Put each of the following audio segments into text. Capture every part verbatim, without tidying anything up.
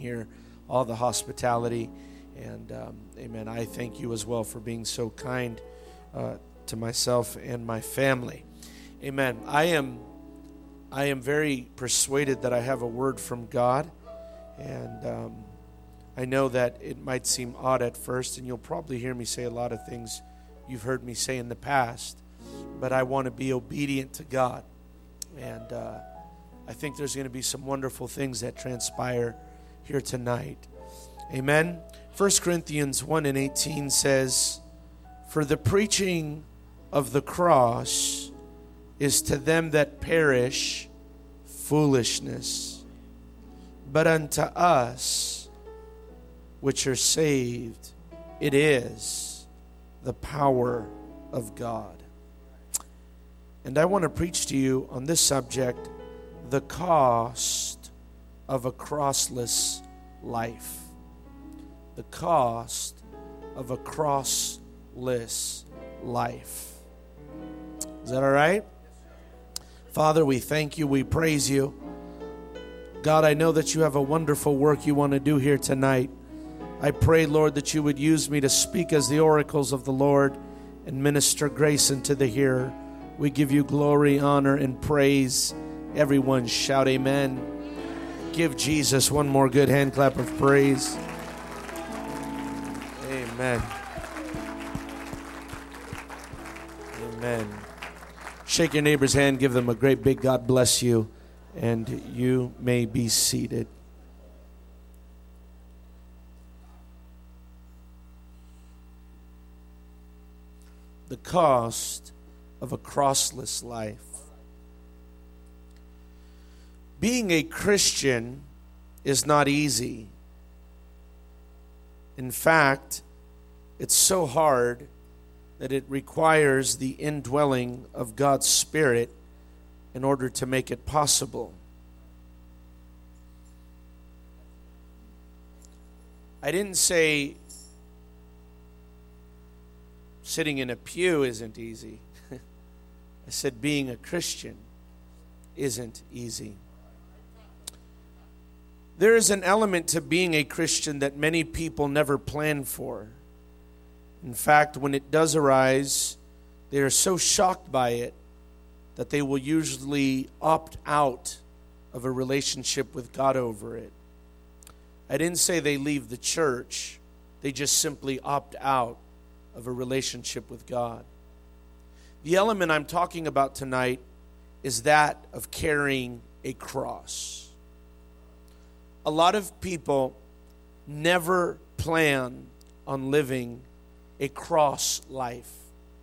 here, all the hospitality. And, um, amen, I thank you as well for being so kind uh, to myself and my family. Amen. I am, I am very persuaded that I have a word from God. And um, I know that it might seem odd at first, and you'll probably hear me say a lot of things you've heard me say in the past. But I want to be obedient to God. And uh, I think there's going to be some wonderful things that transpire here tonight. Amen. First Corinthians one and eighteen says, "For the preaching of the cross is to them that perish foolishness, but unto us which are saved, it is the power of God." And I want to preach to you on this subject, the cost of a crossless life. The cost of a crossless life. Is that all right? Father, we thank you. We praise you. God, I know that you have a wonderful work you want to do here tonight. I pray, Lord, that you would use me to speak as the oracles of the Lord and minister grace unto the hearer. We give you glory, honor, and praise. Everyone shout amen. Give Jesus one more good hand clap of praise. Amen. Amen. Shake your neighbor's hand. Give them a great big God bless you. And you may be seated. The cost of a crossless life. Being a Christian is not easy. In fact, it's so hard that it requires the indwelling of God's Spirit in order to make it possible. I didn't say sitting in a pew isn't easy. I said being a Christian isn't easy. There is an element to being a Christian that many people never plan for. In fact, when it does arise, they are so shocked by it that they will usually opt out of a relationship with God over it. I didn't say they leave the church. They just simply opt out of a relationship with God. The element I'm talking about tonight is that of carrying a cross. A lot of people never plan on living a cross life.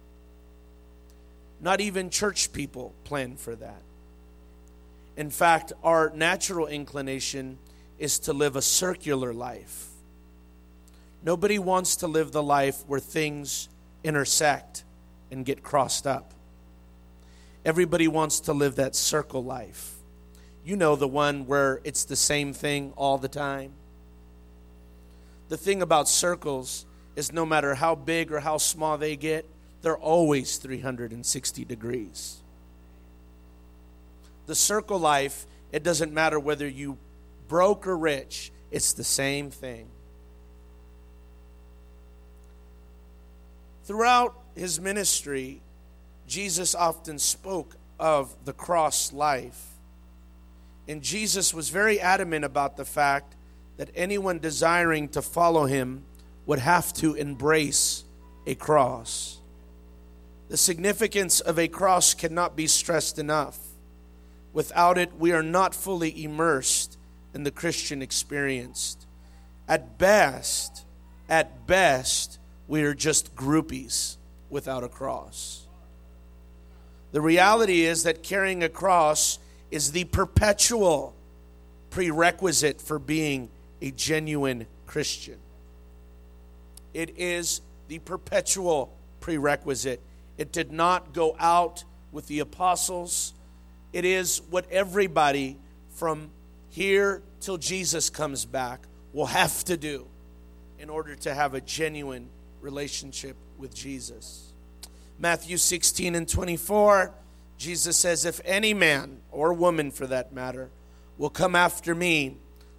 Not even church people plan for that. In fact, our natural inclination is to live a circular life. Nobody wants to live the life where things intersect and get crossed up. Everybody wants to live that circle life. You know, the one where it's the same thing all the time. The thing about circles is no matter how big or how small they get, they're always three hundred sixty degrees. The circle life, it doesn't matter whether you broke or rich, it's the same thing. Throughout his ministry, Jesus often spoke of the cross life. And Jesus was very adamant about the fact that anyone desiring to follow him would have to embrace a cross. The significance of a cross cannot be stressed enough. Without it, we are not fully immersed in the Christian experience. At best, at best, we are just groupies without a cross. The reality is that carrying a cross is the perpetual prerequisite for being a genuine Christian. It is the perpetual prerequisite. It did not go out with the apostles. It is what everybody from here till Jesus comes back will have to do in order to have a genuine relationship with Jesus. Matthew sixteen and twenty-four, Jesus says, "If any man, or woman for that matter, will come after me,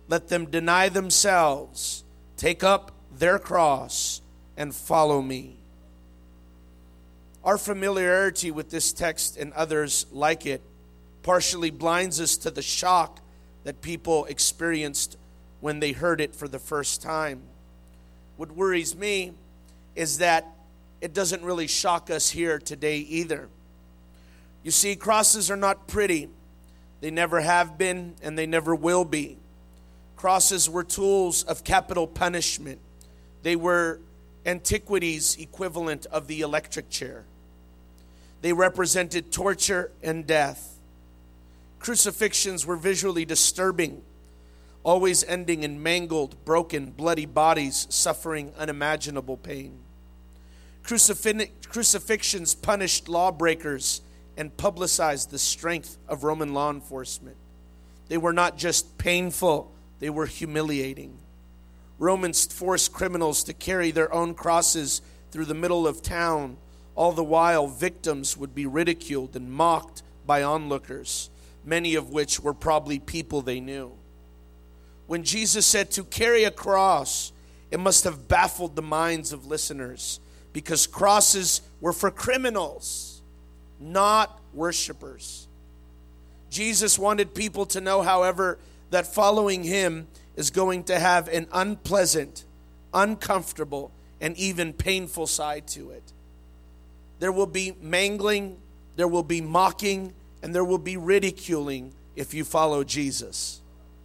let them deny themselves, take up their cross, and follow me. Our familiarity with this text and others like it partially blinds us to the shock that people experienced when they heard it for the first time. What worries me is that it doesn't really shock us here today either. You see, crosses are not pretty. They never have been, and they never will be. Crosses were tools of capital punishment. They were antiquity's equivalent of the electric chair. They represented torture and death. Crucifixions were visually disturbing, always ending in mangled, broken, bloody bodies suffering unimaginable pain. Crucif- crucifixions punished lawbreakers and publicized the strength of Roman law enforcement. They were not just painful, they were humiliating. Romans forced criminals to carry their own crosses through the middle of town. All the while, victims would be ridiculed and mocked by onlookers, many of which were probably people they knew. When Jesus said to carry a cross, it must have baffled the minds of listeners, because crosses were for criminals, not worshipers. Jesus wanted people to know, however, that following him is going to have an unpleasant, uncomfortable, and even painful side to it. There will be mangling, there will be mocking, and there will be ridiculing if you follow Jesus.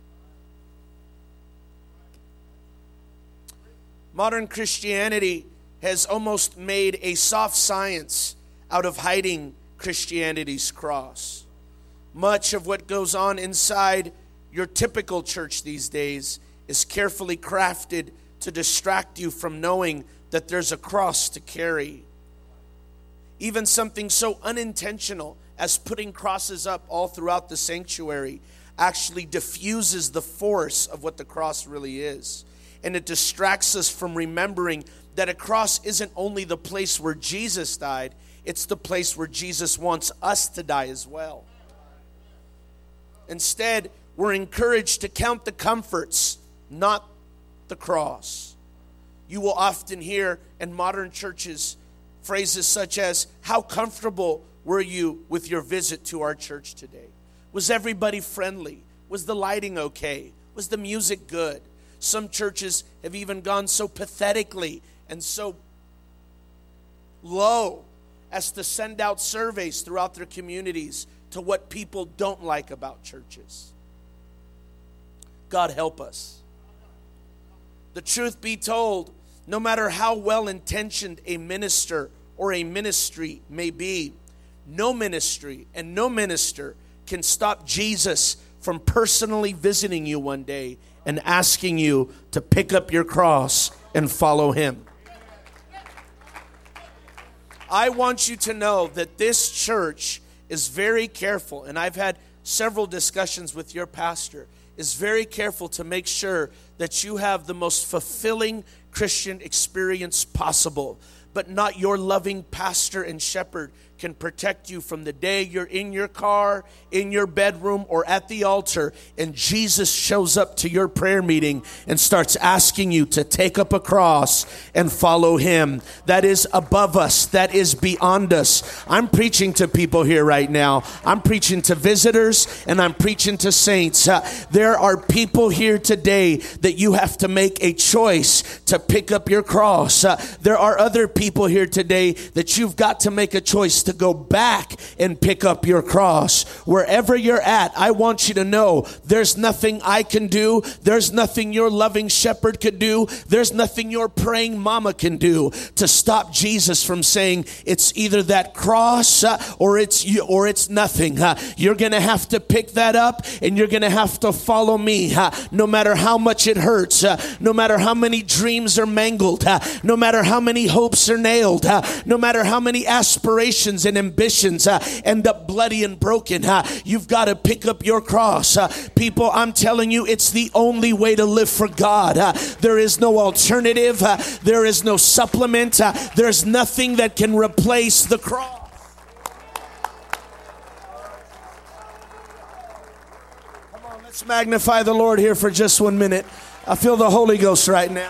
Modern Christianity has almost made a soft science out of hiding Christianity's cross. Much of what goes on inside your typical church these days is carefully crafted to distract you from knowing that there's a cross to carry. Even something so unintentional as putting crosses up all throughout the sanctuary actually diffuses the force of what the cross really is. And it distracts us from remembering that a cross isn't only the place where Jesus died, it's the place where Jesus wants us to die as well. Instead, we're encouraged to count the comforts, not the cross. You will often hear in modern churches phrases such as, how comfortable were you with your visit to our church today? Was everybody friendly? Was the lighting okay? Was the music good? Some churches have even gone so pathetically and so low as to send out surveys throughout their communities to what people don't like about churches. God help us. The truth be told, no matter how well-intentioned a minister or a ministry may be, no ministry and no minister can stop Jesus from personally visiting you one day and asking you to pick up your cross and follow him. I want you to know that this church is very careful, and I've had several discussions with your pastor, is very careful to make sure that you have the most fulfilling Christian experience possible. But not your loving pastor and shepherd can protect you from the day you're in your car, in your bedroom, or at the altar, and Jesus shows up to your prayer meeting and starts asking you to take up a cross and follow him. That is above us. That is beyond us. I'm preaching to people here right now. I'm preaching to visitors, and I'm preaching to saints. Uh, there are people here today that you have to make a choice to pick up your cross. Uh, there are other people here today that you've got to make a choice to go back and pick up your cross. Wherever you're at, I want you to know there's nothing I can do. There's nothing your loving shepherd could do. There's nothing your praying mama can do to stop Jesus from saying it's either that cross uh, or it's you, or it's nothing. Uh, you're going to have to pick that up, and you're going to have to follow me. Uh, no matter how much it hurts, uh, no matter how many dreams are mangled, uh, no matter how many hopes are nailed, uh, no matter how many aspirations and ambitions uh, end up bloody and broken, uh, you've got to pick up your cross. Uh, people, I'm telling you, it's the only way to live for God. Uh, there is no alternative. Uh, there is no supplement. Uh, there's nothing that can replace the cross. Come on, let's Let's magnify the Lord here for just one minute. I feel the Holy Ghost right now.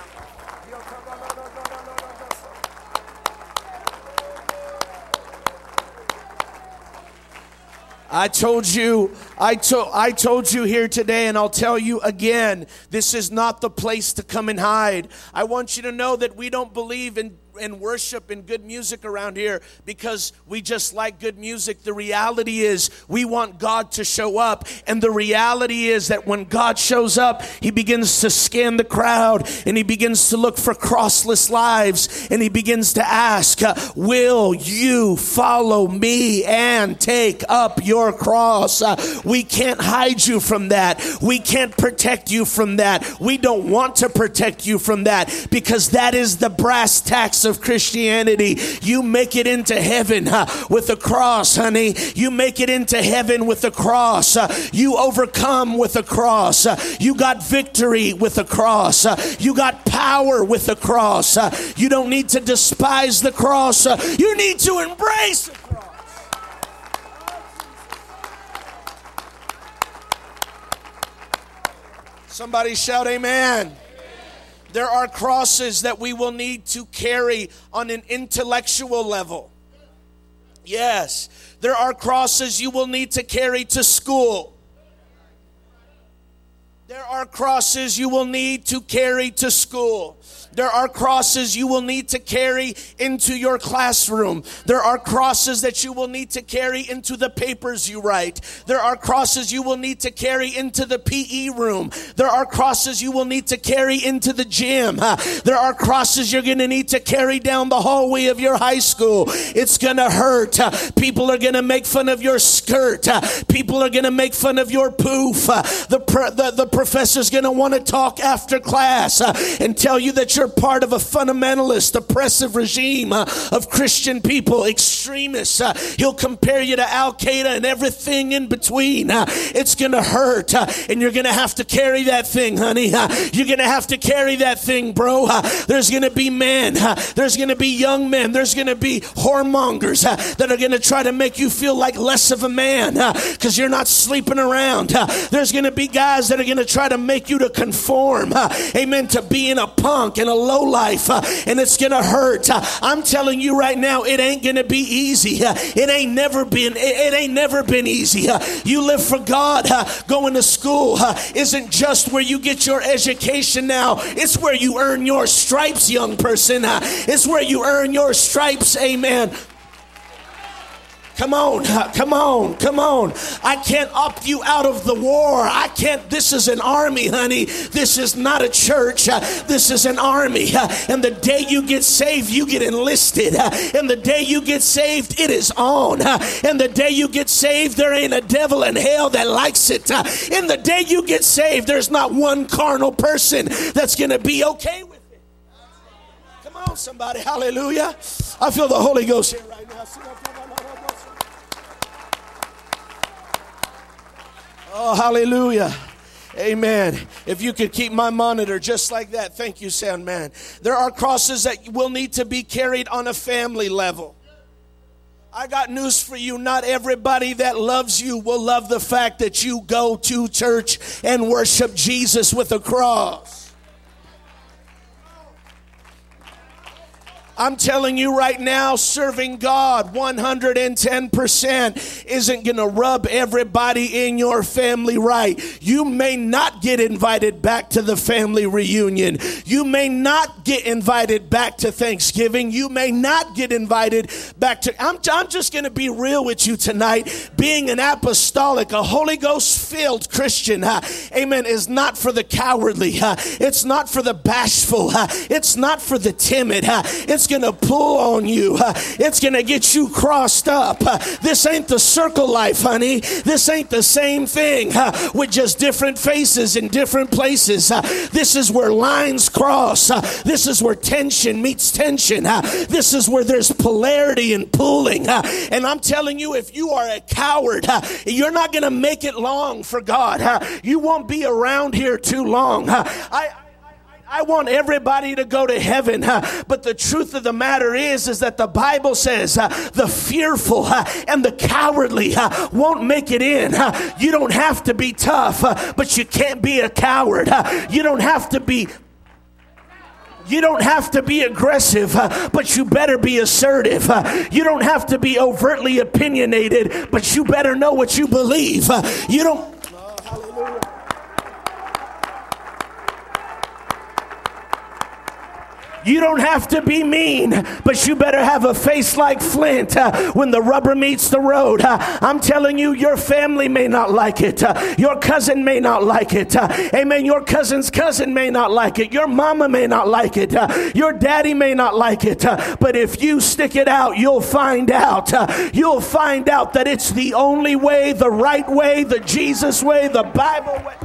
I told you, I, to, I told you here today, and I'll tell you again, this is not the place to come and hide. I want you to know that we don't believe in and worship and good music around here because we just like good music. The reality is we want God to show up, and the reality is that when God shows up, he begins to scan the crowd, and he begins to look for crossless lives, and he begins to ask, uh, will you follow me and take up your cross? Uh, we can't hide you from that. We can't protect you from that. We don't want to protect you from that because that is the brass tacks of Christianity. You make it into heaven uh, with a cross, honey. You make it into heaven with a cross. Uh, you overcome with a cross. Uh, you got victory with a cross. Uh, you got power with a cross. Uh, you don't need to despise the cross. Uh, you need to embrace the cross. Somebody shout amen. There are crosses that we will need to carry on an intellectual level. Yes, there are crosses you will need to carry to school. There are crosses you will need to carry to school. There are crosses you will need to carry into your classroom. There are crosses that you will need to carry into the papers you write. There are crosses you will need to carry into the P E room. There are crosses you will need to carry into the gym. There are crosses you're going to need to carry down the hallway of your high school. It's going to hurt. People are going to make fun of your skirt. People are going to make fun of your poof. The, pro- the, the professor's going to want to talk after class and tell you that you're part of a fundamentalist, oppressive regime uh, of Christian people, extremists. Uh, he'll compare you to Al-Qaeda and everything in between. Uh, it's going to hurt, uh, and you're going to have to carry that thing, honey. Uh, you're going to have to carry that thing, bro. Uh, there's going to be men. Uh, there's going to be young men. There's going to be whoremongers uh, that are going to try to make you feel like less of a man because uh, you're not sleeping around. Uh, there's going to be guys that are going to try to make you to conform, uh, amen, to being a punk and a low life, uh, and it's gonna hurt. Uh, I'm telling you right now, it ain't gonna be easy. Uh, it ain't never been. It, it ain't never been easy. Uh, you live for God. Uh, going to school uh, isn't just where you get your education. Now it's where you earn your stripes, young person. Uh, it's where you earn your stripes. Amen. Come on, come on, come on. I can't opt you out of the war. I can't. This is an army, honey. This is not a church. Uh, this is an army. Uh, and the day you get saved, you get enlisted. Uh, and the day you get saved, it is on. Uh, and the day you get saved, there ain't a devil in hell that likes it. Uh, and the day you get saved, there's not one carnal person that's going to be okay with it. Come on, somebody. Hallelujah. I feel the Holy Ghost here right now. Oh, hallelujah. Amen. If you could keep my monitor just like that. Thank you, sound man. There are crosses that will need to be carried on a family level. I got news for you. Not everybody that loves you will love the fact that you go to church and worship Jesus with a cross. I'm telling you right now, serving God one hundred ten percent isn't going to rub everybody in your family right. You may not get invited back to the family reunion. You may not get invited back to Thanksgiving. You may not get invited back to... I'm, I'm just going to be real with you tonight. Being an apostolic, a Holy Ghost-filled Christian, uh, amen, is not for the cowardly. Uh, it's not for the bashful. Uh, it's not for the timid. Uh, it's It's going to pull on you. Uh, it's going to get you crossed up. Uh, this ain't the circle life, honey. This ain't the same thing uh, with just different faces in different places. Uh, this is where lines cross. Uh, this is where tension meets tension. Uh, this is where there's polarity and pulling. Uh, and I'm telling you, if you are a coward, uh, you're not going to make it long for God. Uh, you won't be around here too long. Uh, I I want everybody to go to heaven. But the truth of the matter is, is that the Bible says the fearful and the cowardly won't make it in. You don't have to be tough, but you can't be a coward. You don't have to be You don't have to be aggressive, uh, but you better be assertive. Uh, you don't have to be overtly opinionated, but you better know what you believe. Uh, you don't... Oh, hallelujah. You don't have to be mean, but you better have a face like flint uh, when the rubber meets the road. Uh, I'm telling you, your family may not like it. Uh, your cousin may not like it. Uh, amen. Your cousin's cousin may not like it. Your mama may not like it. Uh, your daddy may not like it. Uh, but if you stick it out, you'll find out. Uh, you'll find out that it's the only way, the right way, the Jesus way, the Bible way.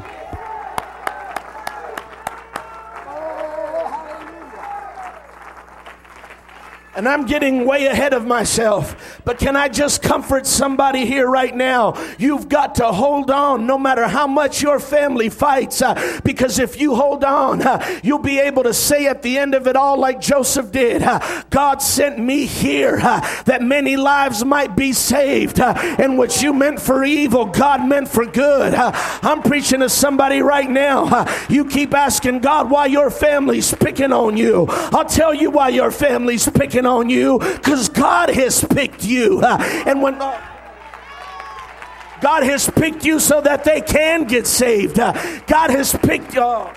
And I'm getting way ahead of myself. But can I just comfort somebody here right now? You've got to hold on no matter how much your family fights. Uh, because if you hold on, uh, you'll be able to say at the end of it all like Joseph did, uh, God sent me here uh, that many lives might be saved. Uh, and what you meant for evil, God meant for good. Uh, I'm preaching to somebody right now. Uh, you keep asking God why your family's picking on you. I'll tell you why your family's picking on you, because God has picked you. Uh, and when uh, God has picked you so that they can get saved. Uh, God has picked you. Uh,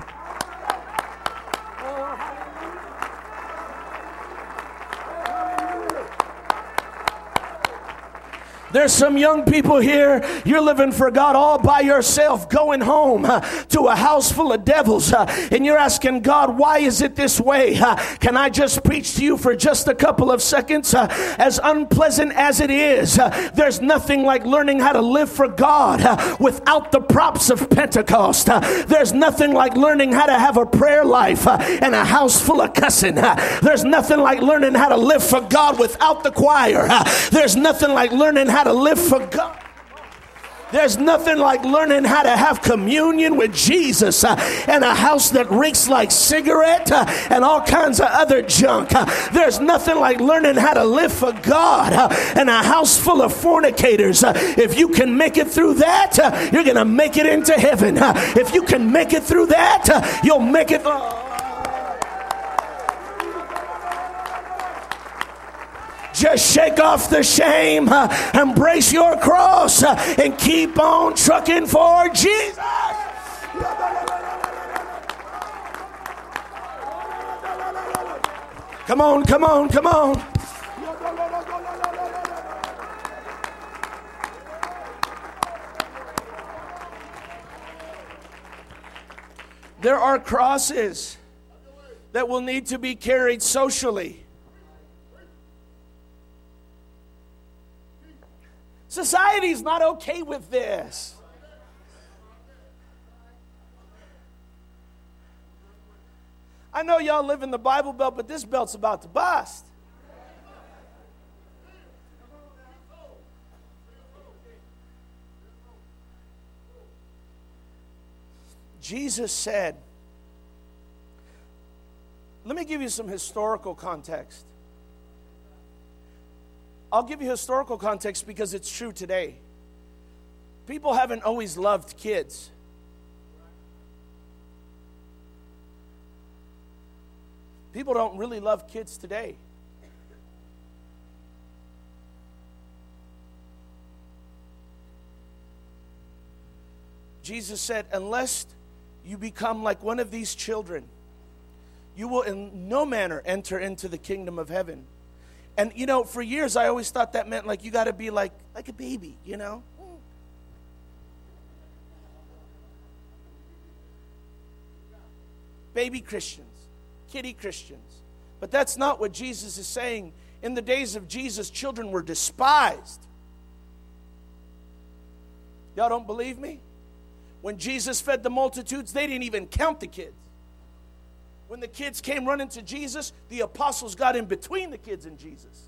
There's some young people here, you're living for God all by yourself, going home uh, to a house full of devils, uh, and you're asking God, why is it this way? Uh, can I just preach to you for just a couple of seconds? Uh, as unpleasant as it is, uh, there's nothing like learning how to live for God uh, without the props of Pentecost. Uh, there's nothing like learning how to have a prayer life uh, and a house full of cussing. Uh, there's nothing like learning how to live for God without the choir. Uh, there's nothing like learning how to live for God. There's nothing like learning how to have communion with Jesus uh, and a house that reeks like cigarette uh, and all kinds of other junk. Uh, there's nothing like learning how to live for God uh, and a house full of fornicators. Uh, if you can make it through that, uh, you're going to make it into heaven. Uh, if you can make it through that, uh, you'll make it. Uh, Just shake off the shame, uh, embrace your cross, uh, and keep on trucking for Jesus. Come on, come on, come on. There are crosses that will need to be carried socially. Society's not okay with this. I know y'all live in the Bible Belt, but this belt's about to bust. Jesus said, let me give you some historical context. I'll give you historical context because it's true today. People haven't always loved kids. People don't really love kids today. Jesus said, unless you become like one of these children, you will in no manner enter into the kingdom of heaven. And, you know, for years I always thought that meant like you got to be like like a baby, you know. Baby Christians, kiddie Christians. But that's not what Jesus is saying. In the days of Jesus, children were despised. Y'all don't believe me? When Jesus fed the multitudes, they didn't even count the kids. When the kids came running to Jesus, the apostles got in between the kids and Jesus.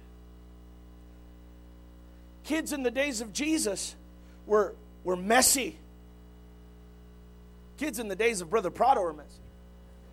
Kids in the days of Jesus were, were messy. Kids in the days of Brother Prado were messy.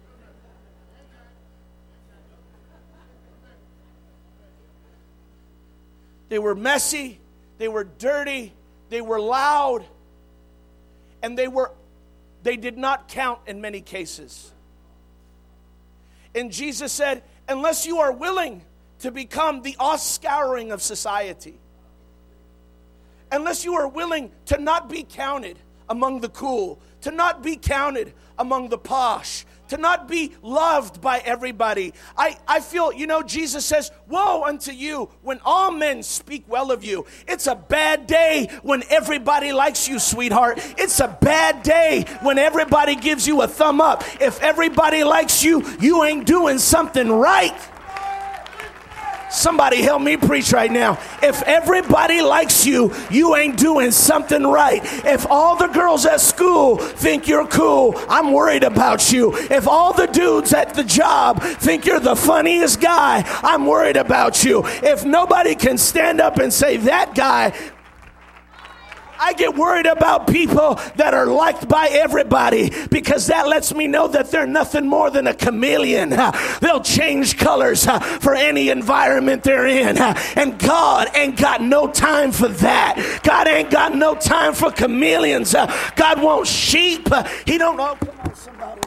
They were messy. They were dirty. They were loud. And they were, they did not count in many cases. And Jesus said, unless you are willing to become the offscouring of society, unless you are willing to not be counted among the cool, to not be counted among the posh, to not be loved by everybody. I, I feel, you know, Jesus says, woe unto you when all men speak well of you. It's a bad day when everybody likes you, sweetheart. It's a bad day when everybody gives you a thumb up. If everybody likes you, you ain't doing something right. Somebody help me preach right now. If everybody likes you, you ain't doing something right. If all the girls at school think you're cool, I'm worried about you. If all the dudes at the job think you're the funniest guy, I'm worried about you. If nobody can stand up and say, that guy, I get worried about people that are liked by everybody, because that lets me know that they're nothing more than a chameleon. They'll change colors for any environment they're in. And God ain't got no time for that. God ain't got no time for chameleons. God wants sheep. He don't know. Come on, somebody.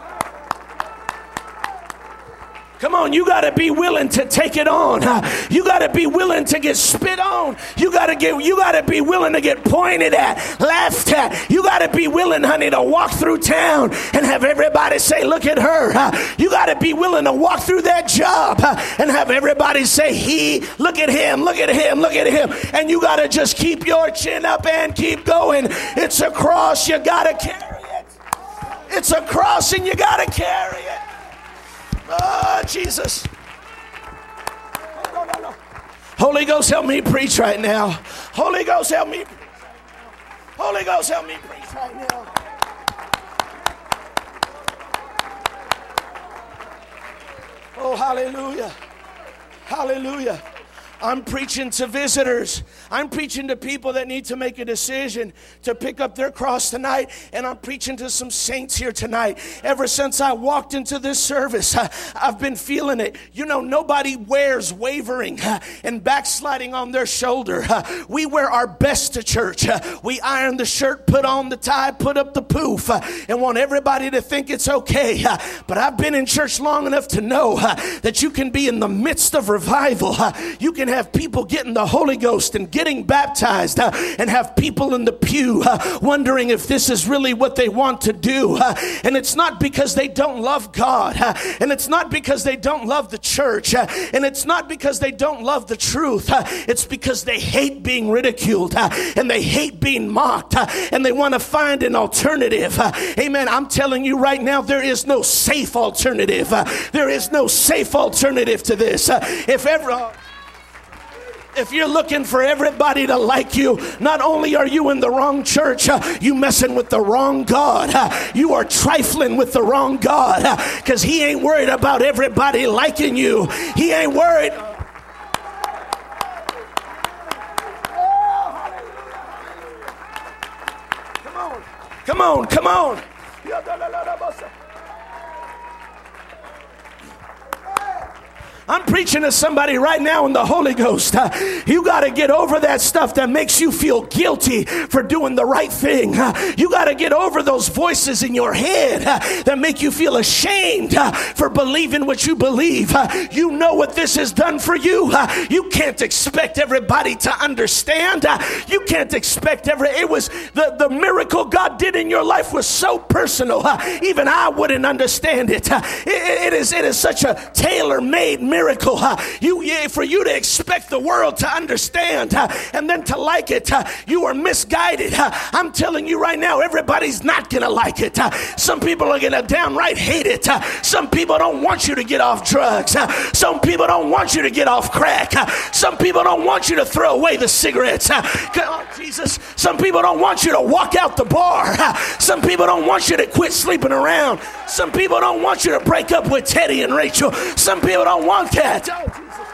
Come on, you got to be willing to take it on. You got to be willing to get spit on. You got to get you got to be willing to get pointed at, laughed at. You got to be willing, honey, to walk through town and have everybody say, look at her. You got to be willing to walk through that job and have everybody say, he, look at him, look at him, look at him. And you got to just keep your chin up and keep going. It's a cross, you got to carry it. It's a cross and you got to carry it. Oh, Jesus. Holy Ghost, help me preach right now. Holy Ghost, help me. Holy Ghost, help me preach right now. Oh, hallelujah. Hallelujah. I'm preaching to visitors. I'm preaching to people that need to make a decision to pick up their cross tonight. And I'm preaching to some saints here tonight. Ever since I walked into this service, I've been feeling it. You know, nobody wears wavering and backsliding on their shoulder. We wear our best to church. We iron the shirt, put on the tie, put up the poof, and want everybody to think it's okay. But I've been in church long enough to know that you can be in the midst of revival. You can have people getting the Holy Ghost and getting baptized, uh, and have people in the pew uh, wondering if this is really what they want to do. Uh, and it's not because they don't love God, uh, and it's not because they don't love the church, uh, and it's not because they don't love the truth. Uh, it's because they hate being ridiculed, uh, and they hate being mocked, uh, and they want to find an alternative. Uh, amen. I'm telling you right now, there is no safe alternative. Uh, there is no safe alternative to this. Uh, if ever... Uh, If you're looking for everybody to like you, not only are you in the wrong church, uh, you messing with the wrong God. Uh, you are trifling with the wrong God, because uh, he ain't worried about everybody liking you. He ain't worried. Come on, come on, come on. I'm preaching to somebody right now in the Holy Ghost. Uh, you got to get over that stuff that makes you feel guilty for doing the right thing. Uh, you got to get over those voices in your head uh, that make you feel ashamed uh, for believing what you believe. Uh, you know what this has done for you. Uh, you can't expect everybody to understand. Uh, you can't expect every. It was the, the miracle God did in your life was so personal. Uh, even I wouldn't understand it. Uh, it, it is it is such a tailor-made miracle. Miracle, uh, you yeah, for you to expect the world to understand uh, and then to like it, uh, you are misguided. Uh, I'm telling you right now, everybody's not gonna like it. Uh, some people are gonna downright hate it. Uh, some people don't want you to get off drugs. Uh, some people don't want you to get off crack. Uh, some people don't want you to throw away the cigarettes. Uh, oh, Jesus. Some people don't want you to walk out the bar. Uh, some people don't want you to quit sleeping around. Some people don't want you to break up with Teddy and Rachel. Some people don't want that. Oh, Jesus.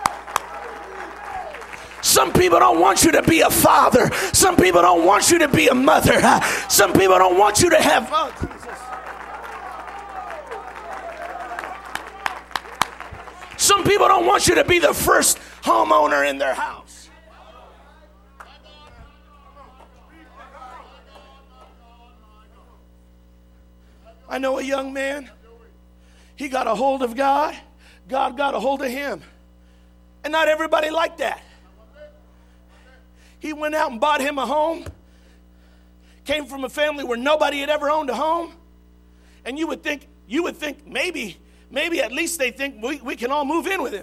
Some people don't want you to be a father. Some people don't want you to be a mother. Some people don't want you to have. Oh, Jesus. Some people don't want you to be the first homeowner in their house. I know a young man. He got a hold of God. God got a hold of him. And not everybody liked that. He went out and bought him a home. Came from a family where nobody had ever owned a home. And you would think, you would think maybe, maybe at least they think we, we can all move in with him.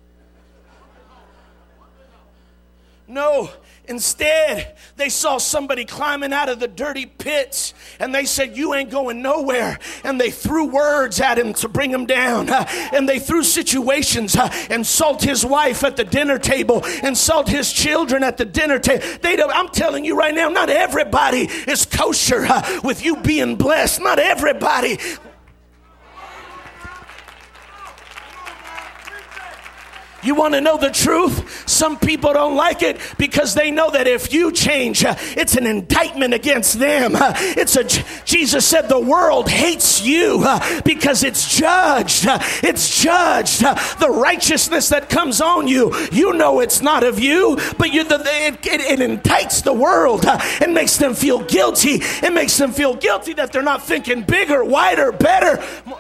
No, instead, they saw somebody climbing out of the dirty pits, and they said, you ain't going nowhere. And they threw words at him to bring him down. Uh, and they threw situations, uh, insult his wife at the dinner table, insult his children at the dinner table. They don't, I'm telling you right now, not everybody is kosher uh, with you being blessed. Not everybody. You want to know the truth? Some people don't like it because they know that if you change, uh, it's an indictment against them. Uh, it's a Jesus said the world hates you uh, because it's judged. Uh, it's judged. Uh, the righteousness that comes on you, you know it's not of you, but you, the, it, it, it indicts the world. Uh, it makes them feel guilty. It makes them feel guilty that they're not thinking bigger, wider, better.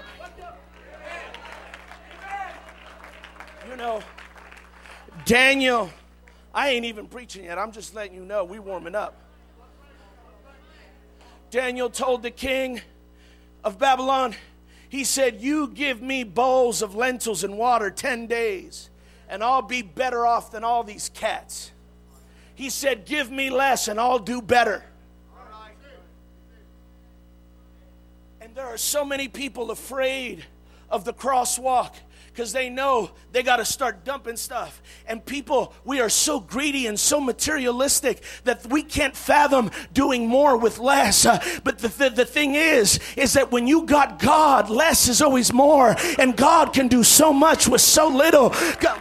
You know, Daniel, I ain't even preaching yet. I'm just letting you know we warming up. Daniel told the king of Babylon, he said, you give me bowls of lentils and water ten days, and I'll be better off than all these cats. He said, give me less and I'll do better. And there are so many people afraid of the crosswalk because they know they got to start dumping stuff. And people, we are so greedy and so materialistic that we can't fathom doing more with less. Uh, but the, the, the thing is, is that when you got God, less is always more. And God can do so much with so little. God,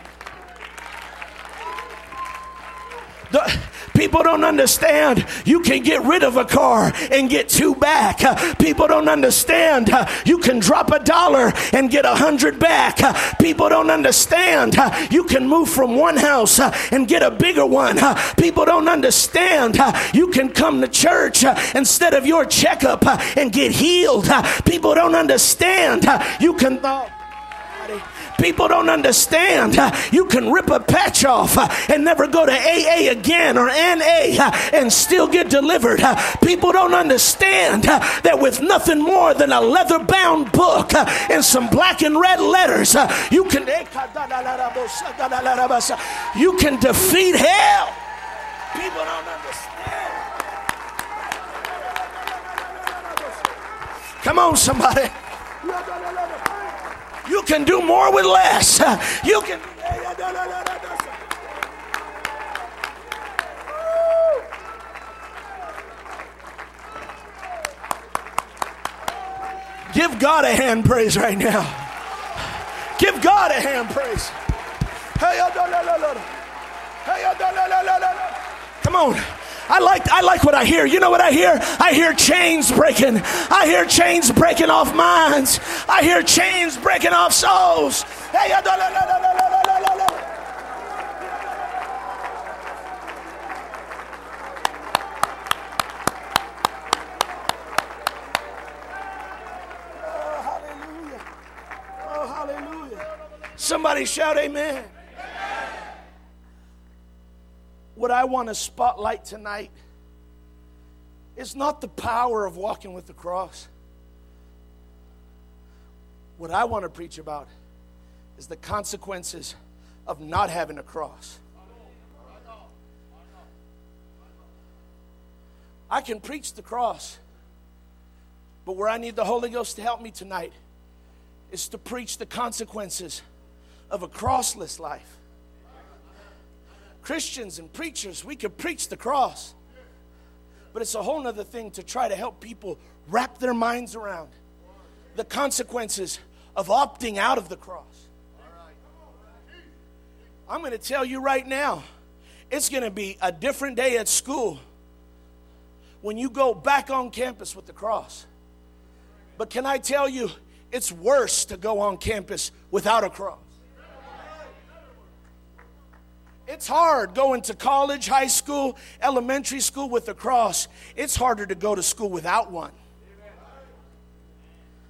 the, people don't understand you can get rid of a car and get two back. Uh, people don't understand uh, you can drop a dollar and get a hundred back. Uh, people don't understand uh, you can move from one house uh, and get a bigger one. Uh, people don't understand uh, you can come to church uh, instead of your checkup uh, and get healed. Uh, people don't understand uh, you can... Uh, People don't understand uh, you can rip a patch off uh, and never go to A A again or N A uh, and still get delivered. Uh, people don't understand uh, that with nothing more than a leather-bound book uh, and some black and red letters, uh, you can you can defeat hell. People don't understand. Come on, somebody. You can do more with less. You can. Give God a hand praise right now. Give God a hand praise. Come on. I like I like what I hear. You know what I hear? I hear chains breaking. I hear chains breaking off minds. I hear chains breaking off souls. Hey, oh, hallelujah. Oh, hallelujah. Somebody shout amen. What I want to spotlight tonight is not the power of walking with the cross. What I want to preach about is the consequences of not having a cross. I can preach the cross, but where I need the Holy Ghost to help me tonight is to preach the consequences of a crossless life. Christians and preachers, we can preach the cross, but it's a whole nother thing to try to help people wrap their minds around the consequences of opting out of the cross. I'm going to tell you right now, it's going to be a different day at school when you go back on campus with the cross. But can I tell you, it's worse to go on campus without a cross. It's hard going to college, high school, elementary school with a cross. It's harder to go to school without one.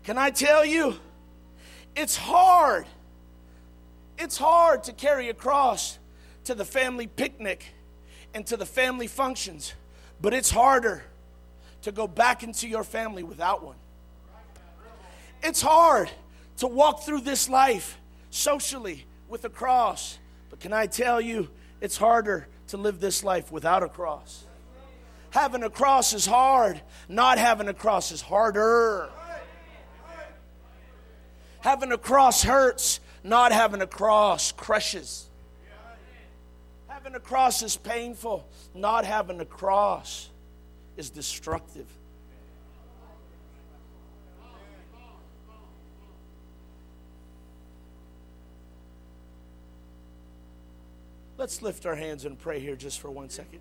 Can I tell you, it's hard. It's hard to carry a cross to the family picnic and to the family functions, but it's harder to go back into your family without one. It's hard to walk through this life socially with a cross, but can I tell you, it's harder to live this life without a cross. Having a cross is hard. Not having a cross is harder. Having a cross hurts. Not having a cross crushes. Having a cross is painful. Not having a cross is destructive. Let's lift our hands and pray here just for one second.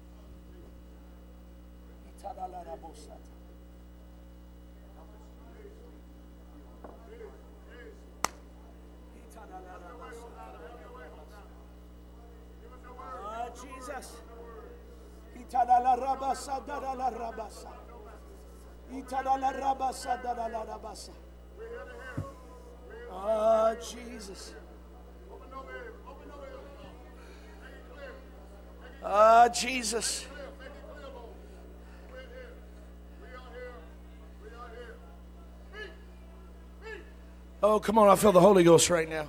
Oh, Jesus. Oh, Jesus. Ah, uh, Jesus. Oh, come on, I feel the Holy Ghost right now.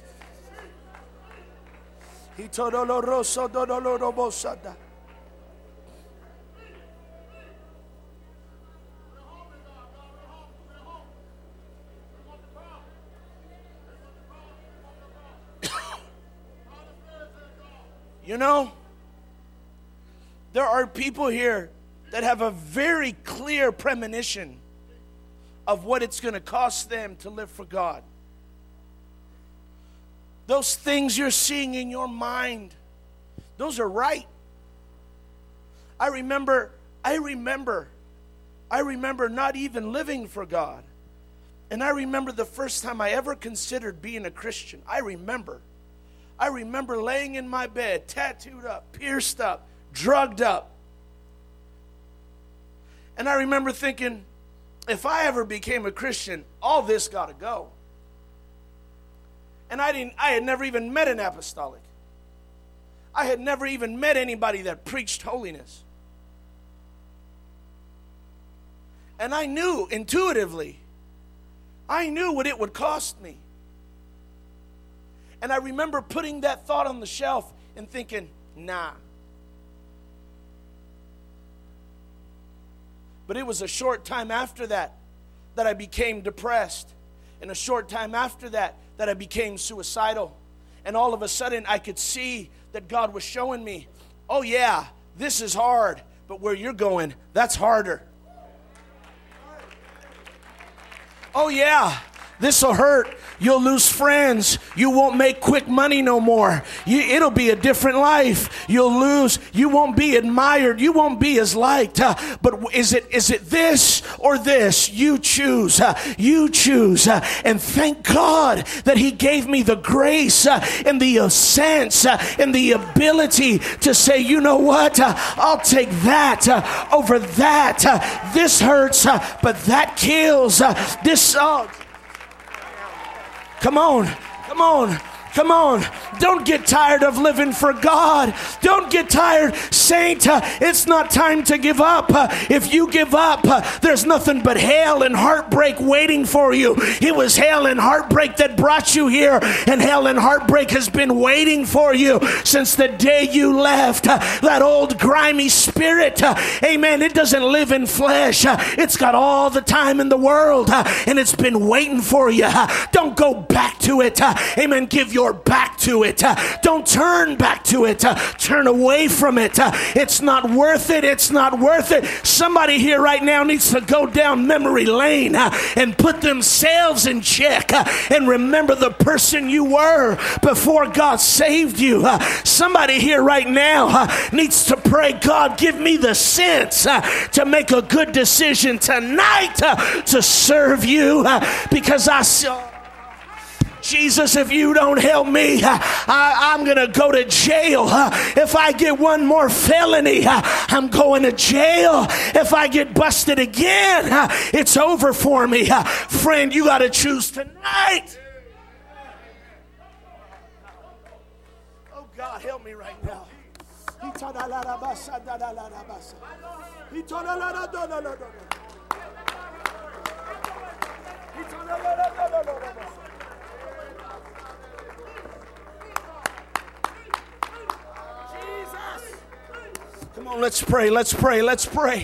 You know, there are people here that have a very clear premonition of what it's going to cost them to live for God. Those things you're seeing in your mind, those are right. I remember, I remember, I remember not even living for God. And I remember the first time I ever considered being a Christian. I remember. I remember laying in my bed, tattooed up, pierced up, drugged up. And I remember thinking, if I ever became a Christian, all this got to go. And I didn't I had never even met an apostolic. I had never even met anybody that preached holiness. And I knew intuitively, I knew what it would cost me. And I remember putting that thought on the shelf and thinking, nah. But it was a short time after that that I became depressed. And a short time after that that I became suicidal. And all of a sudden I could see that God was showing me, oh yeah, this is hard. But where you're going, that's harder. Oh yeah, this will hurt. You'll lose friends. You won't make quick money no more. You, it'll be a different life. You'll lose. You won't be admired. You won't be as liked. Uh, but is it is it this or this? You choose. Uh, you choose. Uh, and thank God that He gave me the grace uh, and the uh, sense uh, and the ability to say, you know what? Uh, I'll take that uh, over that. Uh, this hurts, uh, but that kills. Uh, this. Uh, Come on, come on, come on. Don't get tired of living for God. Don't get tired, saint. Uh, it's not time to give up. Uh, if you give up, uh, there's nothing but hell and heartbreak waiting for you. It was hell and heartbreak that brought you here, and hell and heartbreak has been waiting for you since the day you left. Uh, that old grimy spirit, uh, amen, it doesn't live in flesh. Uh, it's got all the time in the world, uh, and it's been waiting for you. Uh, don't go back to it. Uh, amen, give your back to it. Uh, don't turn back to it. Uh, turn away from it. Uh, it's not worth it. It's not worth it. Somebody here right now needs to go down memory lane uh, and put themselves in check uh, and remember the person you were before God saved you. Uh, somebody here right now uh, needs to pray, God, give me the sense uh, to make a good decision tonight uh, to serve you uh, because I saw... Jesus, if you don't help me, uh, I, I'm going to go to jail. Uh, if I get one more felony, uh, I'm going to jail. If I get busted again, uh, it's over for me. Uh, Friend, you got to choose tonight. Oh, God, help me right now. Come on, let's pray, let's pray, let's pray.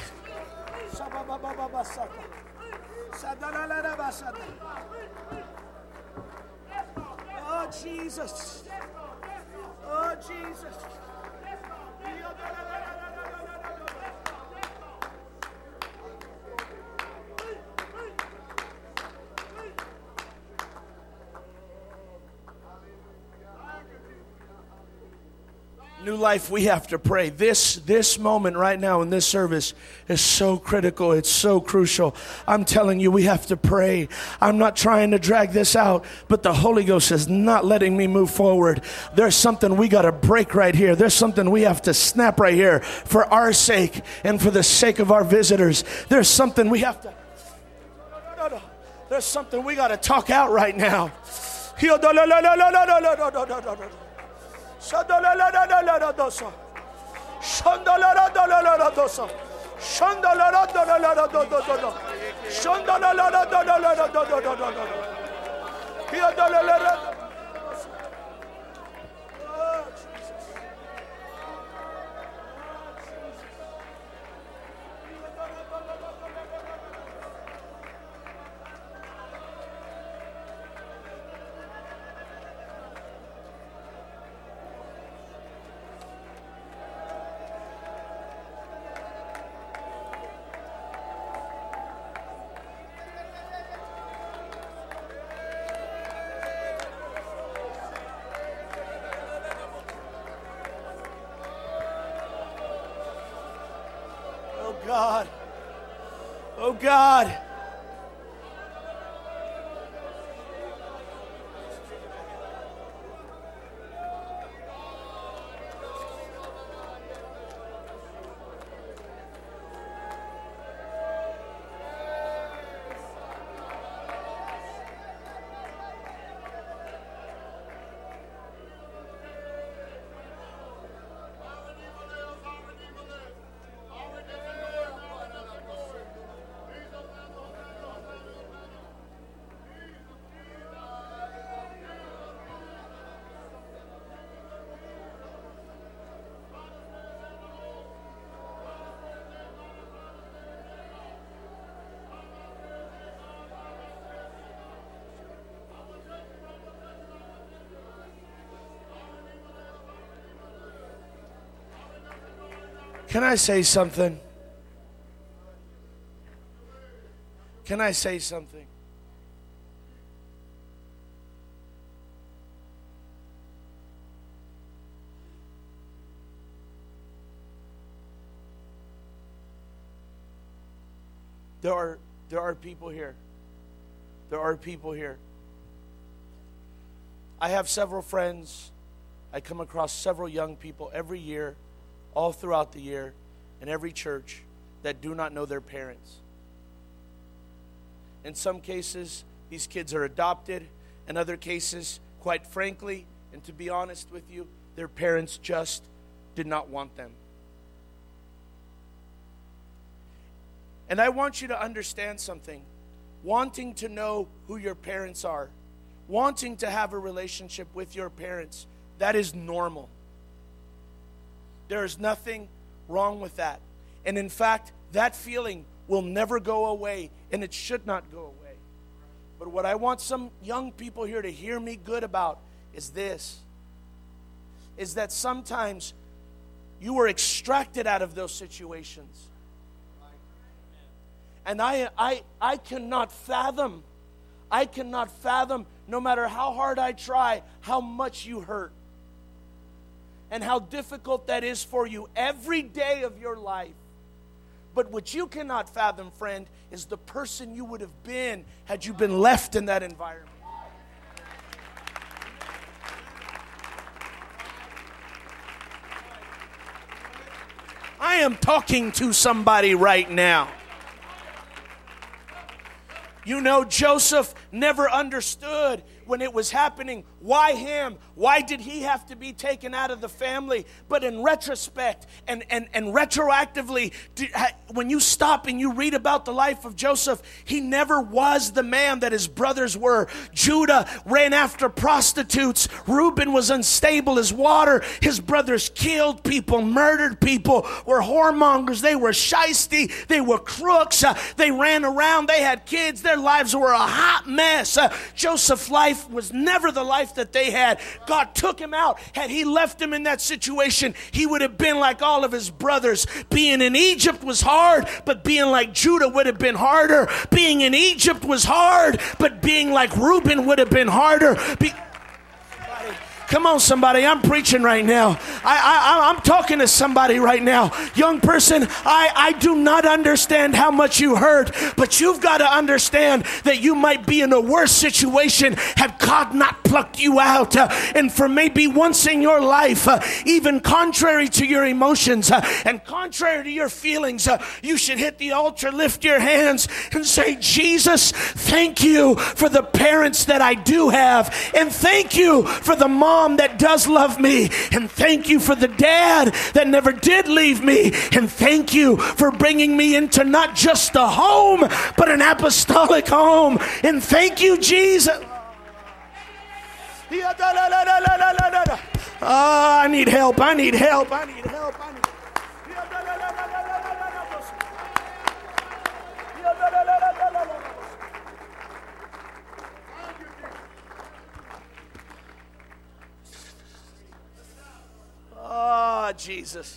Oh, Jesus. Oh, Jesus. New Life, we have to pray. This this moment right now in this service is so critical. It's so crucial. I'm telling you, we have to pray. I'm not trying to drag this out, but the Holy Ghost is not letting me move forward. There's something we got to break right here. There's something we have to snap right here for our sake and for the sake of our visitors. There's something we have to... There's something we got to talk out right now. Shandalara God. Oh God. Can I say something? Can I say something? There are there are people here. There are people here. I have several friends. I come across several young people every year, all throughout the year, in every church, that do not know their parents. In some cases, these kids are adopted. In other cases, quite frankly, and to be honest with you, their parents just did not want them. And I want you to understand something. Wanting to know who your parents are, wanting to have a relationship with your parents, that is normal. There is nothing wrong with that. And in fact, that feeling will never go away, and it should not go away. But what I want some young people here to hear me good about is this, is that sometimes you were extracted out of those situations. And I, I, I cannot fathom, I cannot fathom, no matter how hard I try, how much you hurt. And how difficult that is for you every day of your life. But what you cannot fathom, friend, is the person you would have been had you been left in that environment. I am talking to somebody right now. You know, Joseph never understood when it was happening. Why him? Why did he have to be taken out of the family? But in retrospect and, and, and retroactively, when you stop and you read about the life of Joseph, he never was the man that his brothers were. Judah ran after prostitutes. Reuben was unstable as water. His brothers killed people, murdered people, were whoremongers. They were shisty. They were crooks. Uh, they ran around. They had kids. Their lives were a hot mess. Uh, Joseph's life was never the life that they had. God took him out. Had he left him in that situation, he would have been like all of his brothers. Being in Egypt was hard, but being like Judah would have been harder. Being in Egypt was hard, but being like Reuben would have been harder. Be- Come on, somebody. I'm preaching right now. I, I, I'm talking to somebody right now. Young person, I, I do not understand how much you hurt, but you've got to understand that you might be in a worse situation had God not plucked you out. Uh, and for maybe once in your life, uh, even contrary to your emotions uh, and contrary to your feelings, uh, you should hit the altar, lift your hands, and say, Jesus, thank you for the parents that I do have. And thank you for the mom that does love me, and thank you for the dad that never did leave me, and thank you for bringing me into not just a home but an apostolic home, and thank you, Jesus. Oh, I need help, I need help, I need help, I need Oh, Jesus.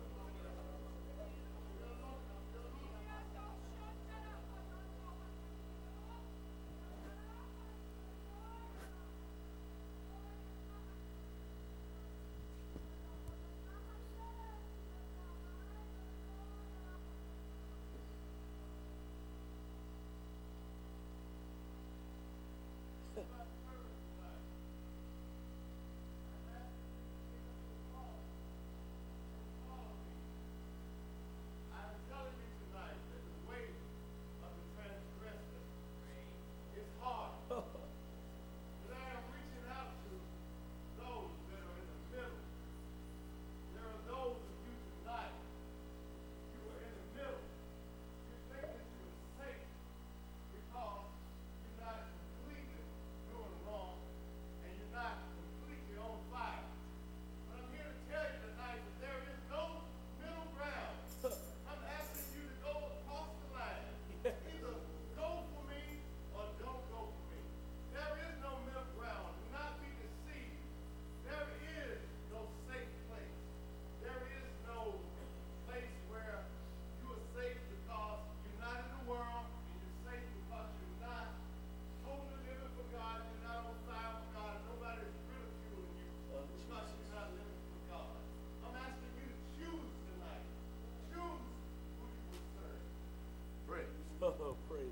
Oh, praise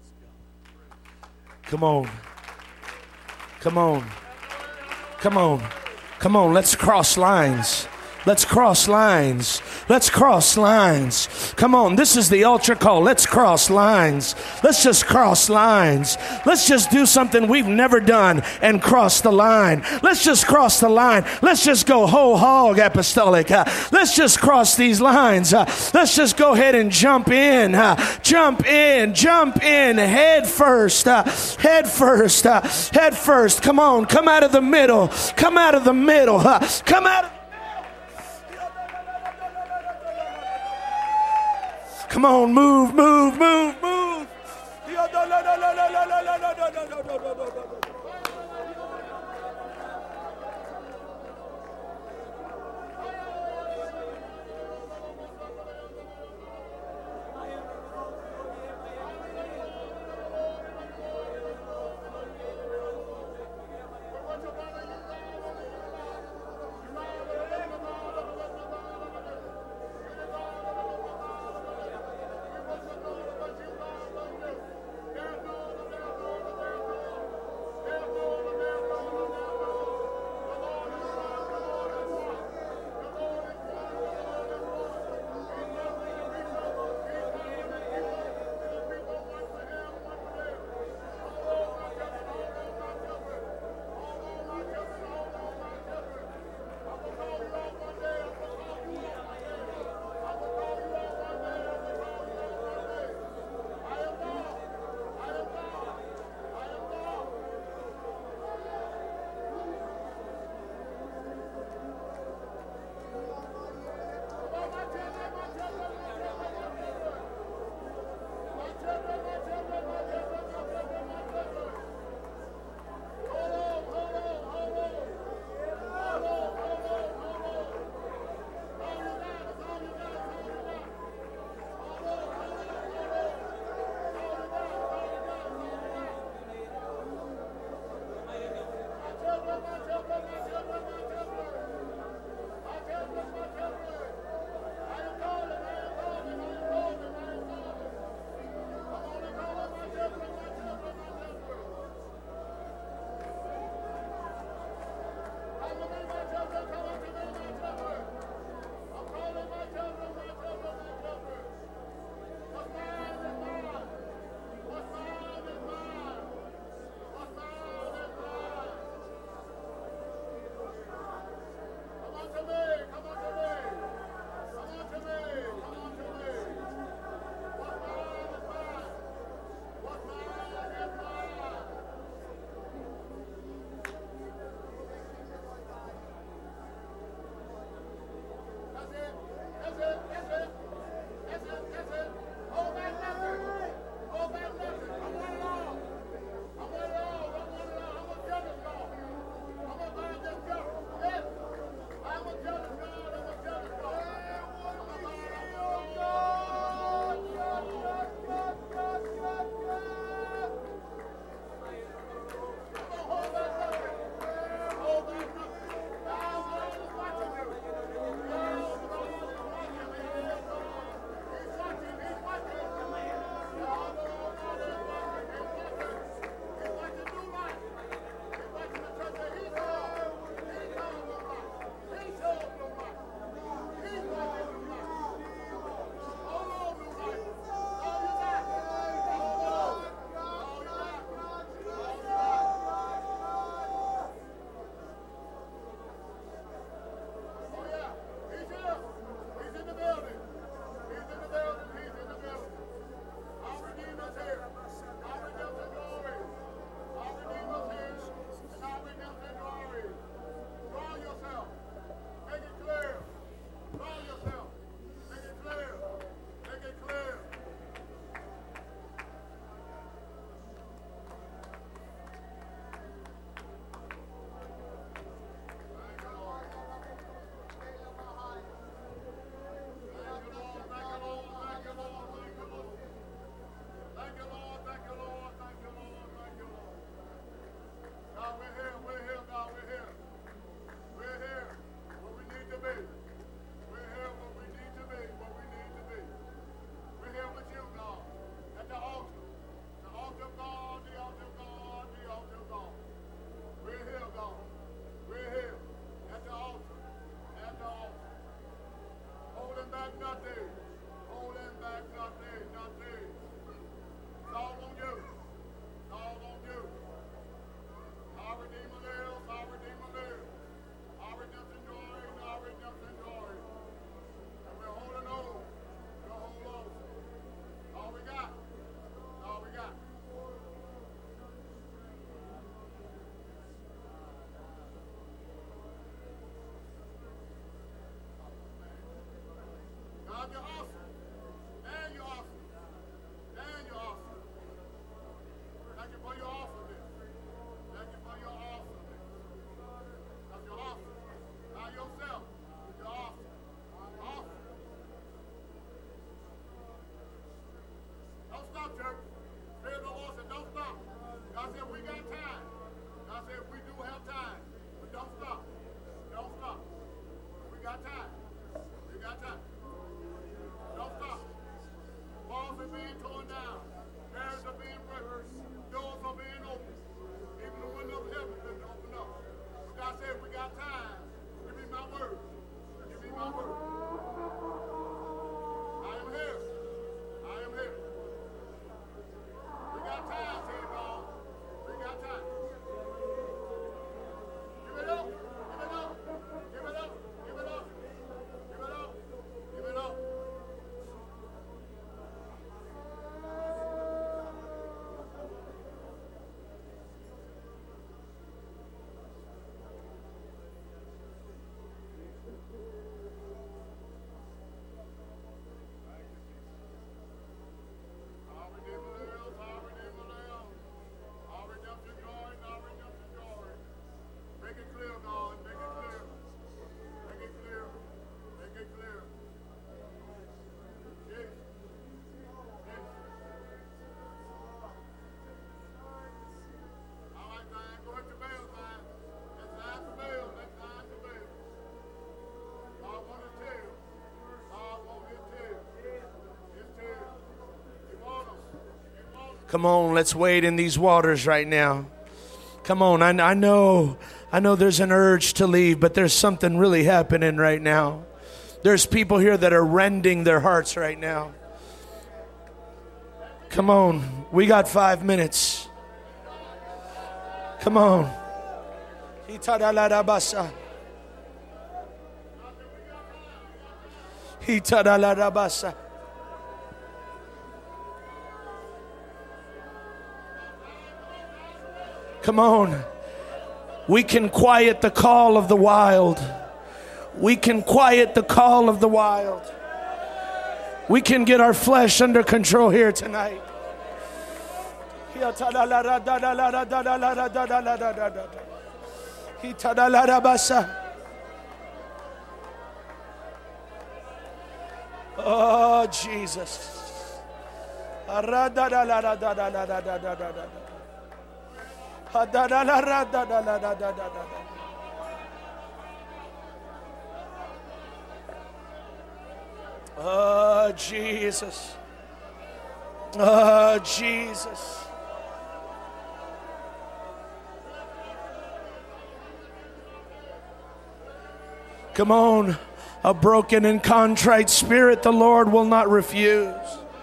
God. Come on. Come on. Come on. Come on. Let's cross lines. Let's cross lines. Let's cross lines. Come on, this is the altar call. Let's cross lines. Let's just cross lines. Let's just do something we've never done and cross the line. Let's just cross the line. Let's just go whole hog apostolic. Uh, let's just cross these lines. Uh, let's just go ahead and jump in. Uh, jump in. Jump in. Head first. Uh, head first. Uh, head first. Come on. Come out of the middle. Come out of the middle. Uh, come out of Come on, move, move, move, move. Come on, let's wade in these waters right now. Come on, I, I know, I know there's an urge to leave, but there's something really happening right now. There's people here that are rending their hearts right now. Come on, we got five minutes. Come on. Hitadalarabasa. Hitadalarabasa. Come on. We can quiet the call of the wild. We can quiet the call of the wild. We can get our flesh under control here tonight. Oh, Jesus. Oh, Jesus. Oh, Jesus. Come on. A broken and contrite spirit the Lord will not refuse.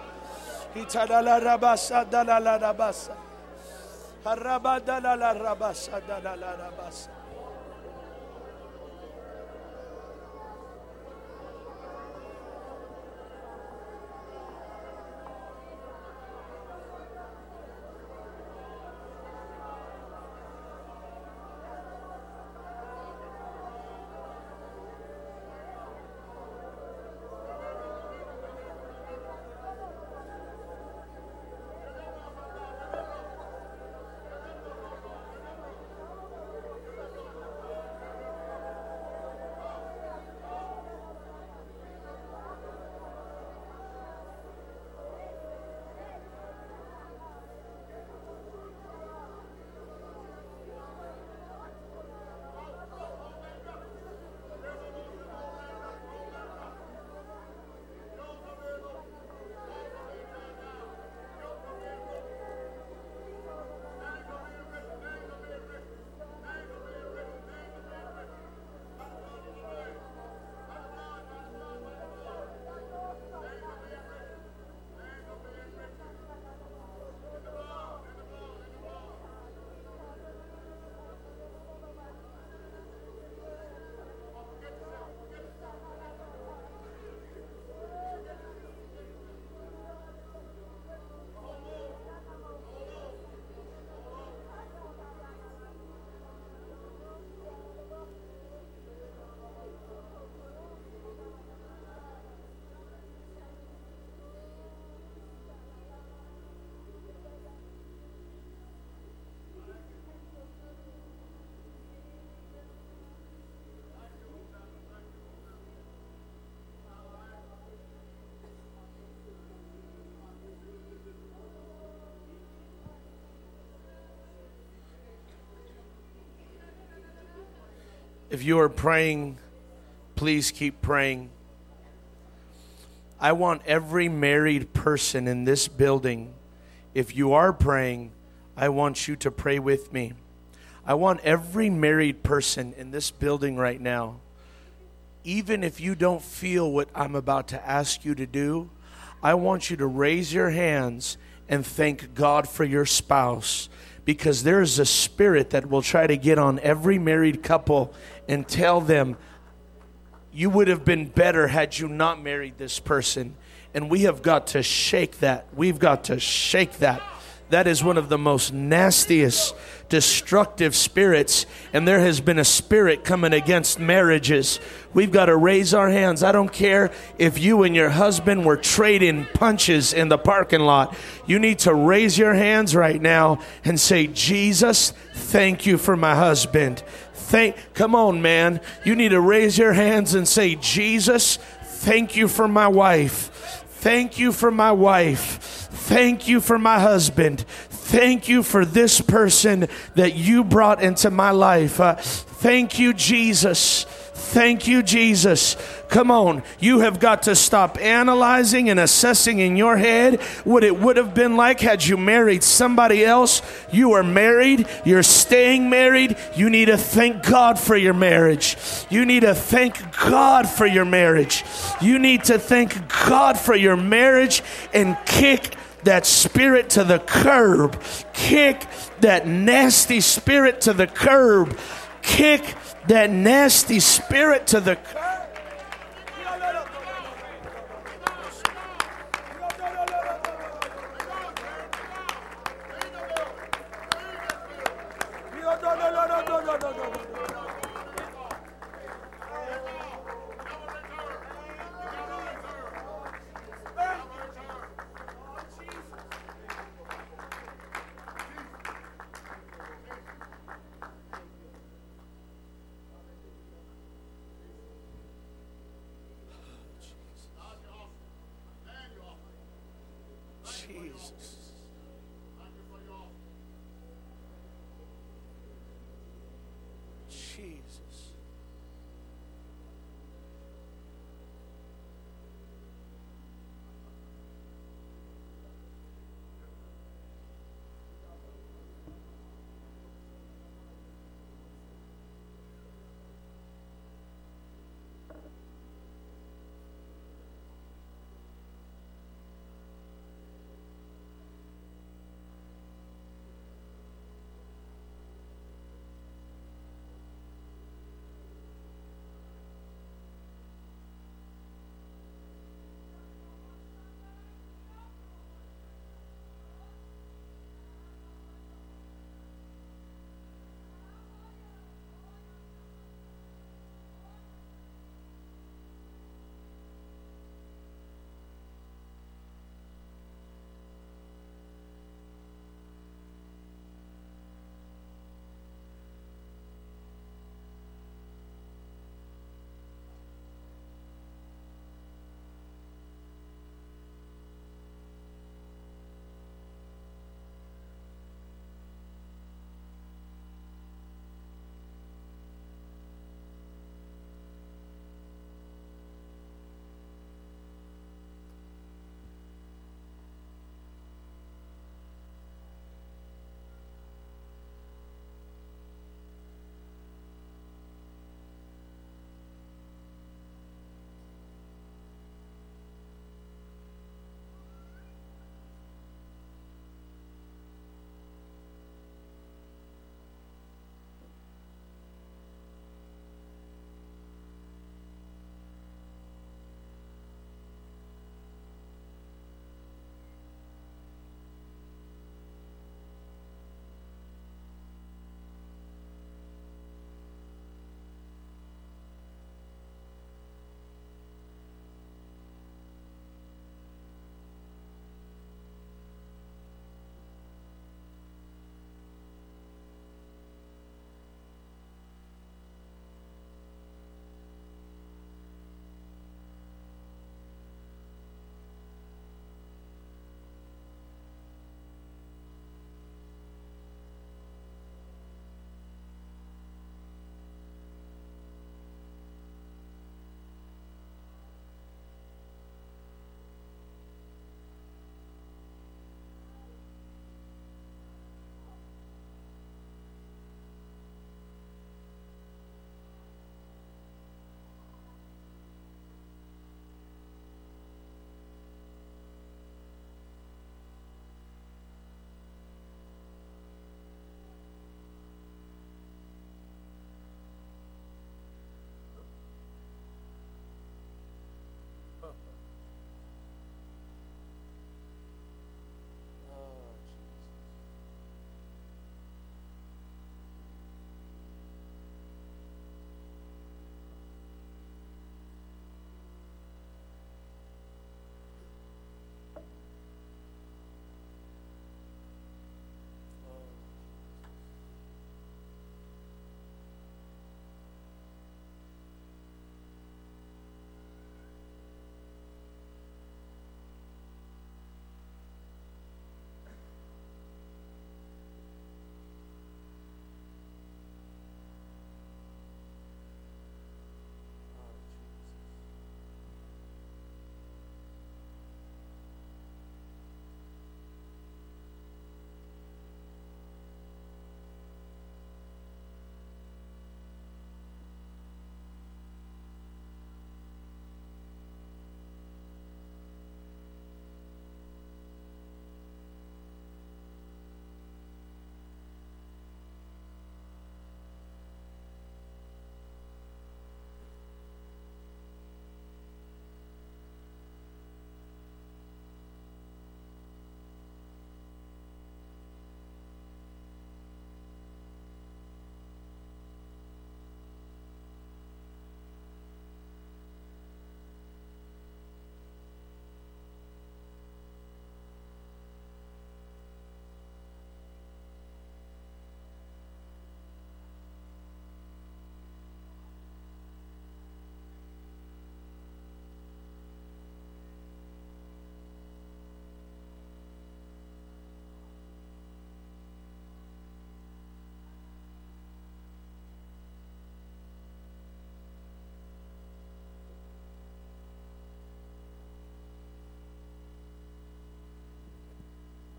If you are praying, please keep praying. I want every married person in this building, if you are praying, I want you to pray with me. I want every married person in this building right now, even if you don't feel what I'm about to ask you to do, I want you to raise your hands and thank God for your spouse. Because there is a spirit that will try to get on every married couple and tell them, you would have been better had you not married this person. And we have got to shake that. We've got to shake that. That is one of the most nastiest, destructive spirits. And there has been a spirit coming against marriages. We've got to raise our hands. I don't care if you and your husband were trading punches in the parking lot. You need to raise your hands right now and say, Jesus, thank you for my husband. Thank, come on, man. You need to raise your hands and say, Jesus, thank you for my wife. Thank you for my wife. Thank you for my husband. Thank you for this person that you brought into my life. Uh, thank you, Jesus. Thank you, Jesus. Come on. You have got to stop analyzing and assessing in your head what it would have been like had you married somebody else. You are married. You're staying married. You need to thank God for your marriage. You need to thank God for your marriage. You need to thank God for your marriage and kick that spirit to the curb. Kick that nasty spirit to the curb. Kick that nasty spirit to the curb.